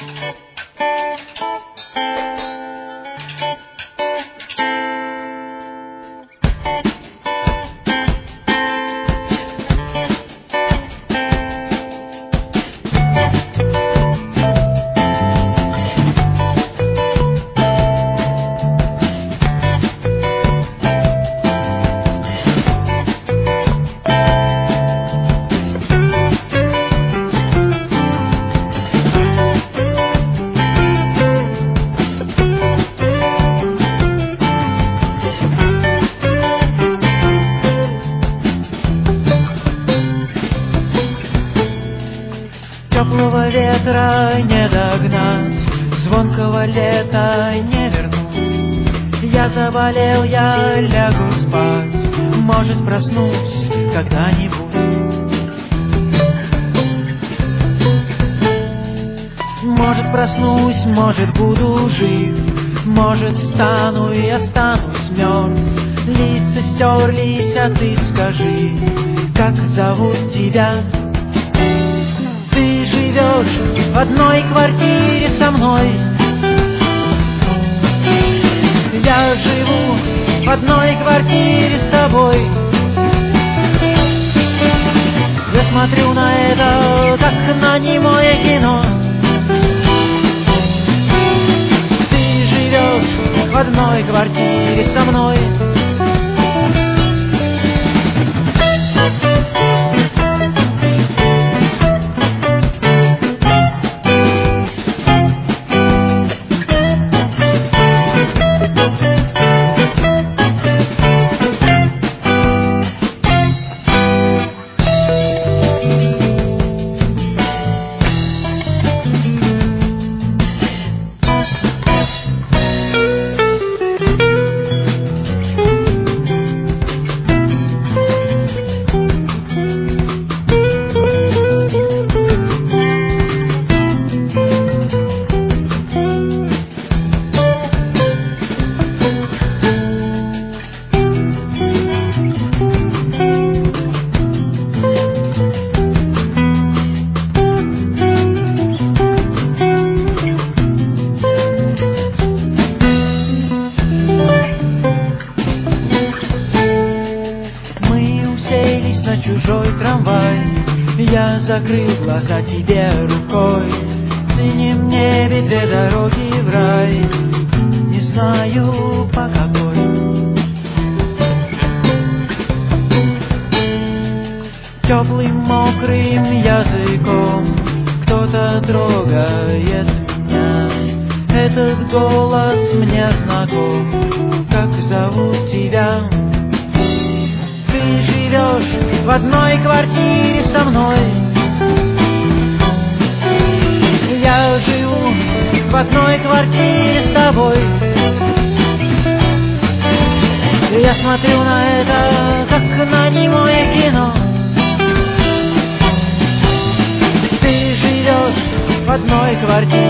Теплого ветра не догнать, звонкого лета не вернуть. Я заболел, я лягу спать, может, проснусь когда-нибудь. Может, проснусь, может, буду жив, может, встану и останусь мертв. Лица стерлись, а ты скажи, как зовут тебя? Ты живешь в одной квартире со мной, я живу в одной квартире с тобой. Я смотрю на это, как на немое кино. Ты живешь в одной квартире со мной. Чужой трамвай, я закрыл глаза тебе рукой. В синем небе две дороги в рай, не знаю по какой. Теплым мокрым языком кто-то трогает меня. Этот голос мне знаком, как зовут тебя? Ты живешь в одной квартире со мной, я живу в одной квартире с тобой. Я смотрю на это, как на немое кино. Ты живешь в одной квартире